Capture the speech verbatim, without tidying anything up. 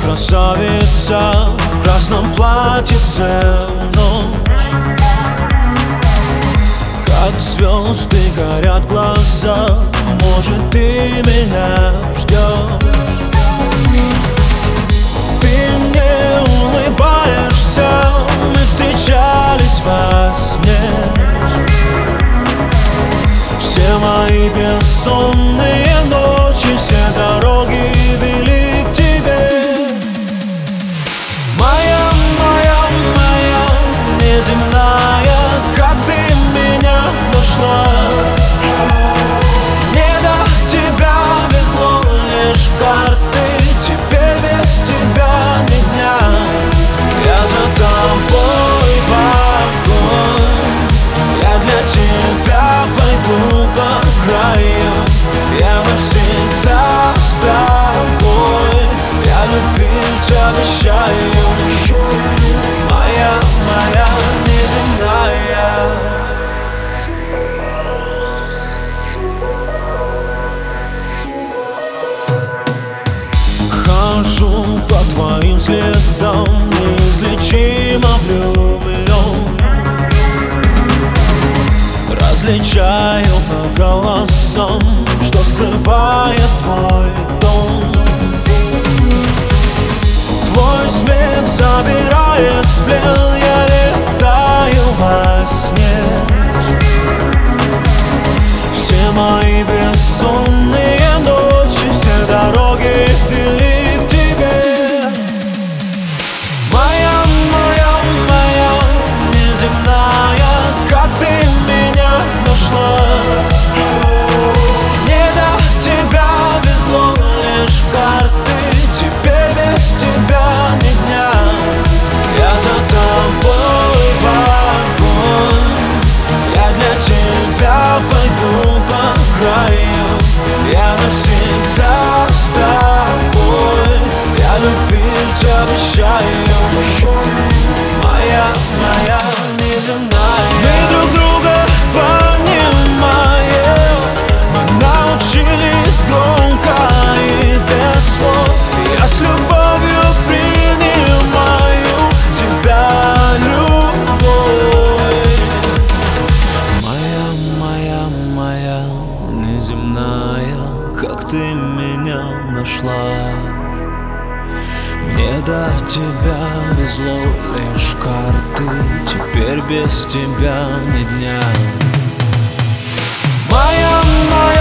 красавица в красном платьице ночь. Как звезды горят глаза, может, ты меня ждешь. Ты мне улыбаешься, мы встречались во сне. Все мои бессонные ночи, все дороги вели к тебе. Моя, моя, моя неземная, как ты меня нашла. Мне до тебя везло лишь карты, теперь без тебя ни дня. Я за тобой в огонь, я для тебя пойду по краю. Я навсегда с тобой, я любить обещаю. Моя, моя неземная. Хожу по твоим следам, неизлечимо влюблен. Различаю по голосам, что скрывает твой дом. Твой смех забирает в плен, я летаю во сне. Все мои бессонные ночи, все дороги вели к тебе. Моя, моя, моя неземная, как ты меня нашла. Мне до тебя везло лишь карты, теперь без тебя ни дня. Я за тобой в огонь, я для тебя пойду по краю. Я навсегда с тобой, я любить обещаю. Моя, моя неземная. Мы друг друга понимаем, мы научились громко и без слов. Я с любовью принимаю тебя, любовь. Моя, моя, моя неземная, как ты меня нашла. Мне до тебя везло лишь карты, теперь без тебя ни дня. Моя, моя